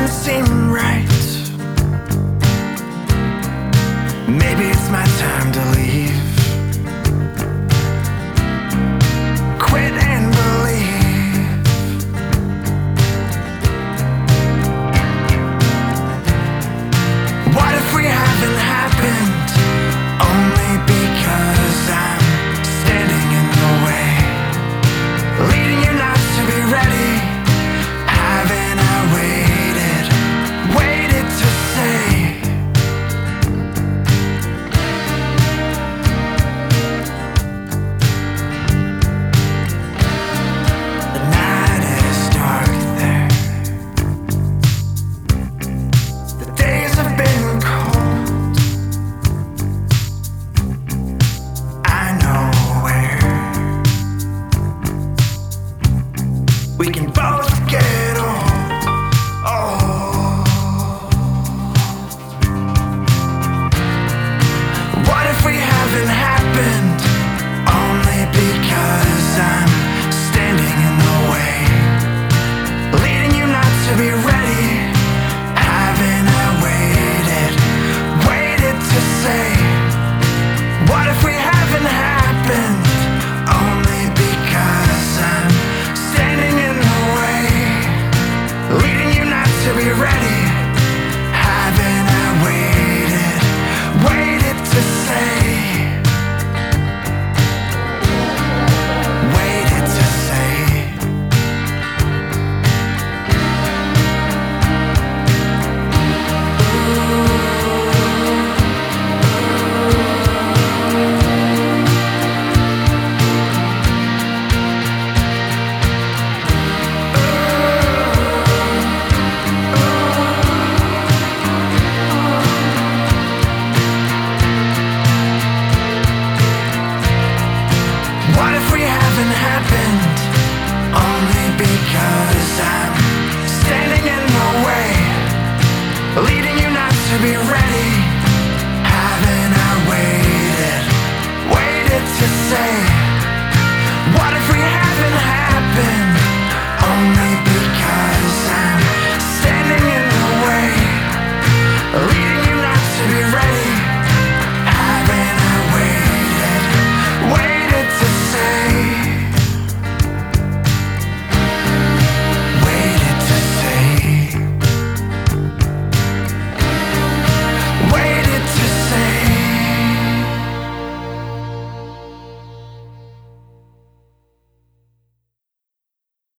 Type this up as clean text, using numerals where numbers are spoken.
doesn't seem right. Maybe it's my time to leave. Quit and believe. What if we haven't happened? Only because I'm standing in the way, leading you not to be ready. Haven't I waited to say the night is dark there. The days have been cold. I know where we can both get old. What if we haven't happened? Only because I'm standing in the way, leading you not to be ready. Haven't I waited to say? What if we haven't happened? Only because I'm standing in the way, leading you not to be ready. Haven't I waited to say? Waited to say. What if we haven't happened? Only because I'm standing in the way, leading you not to be ready.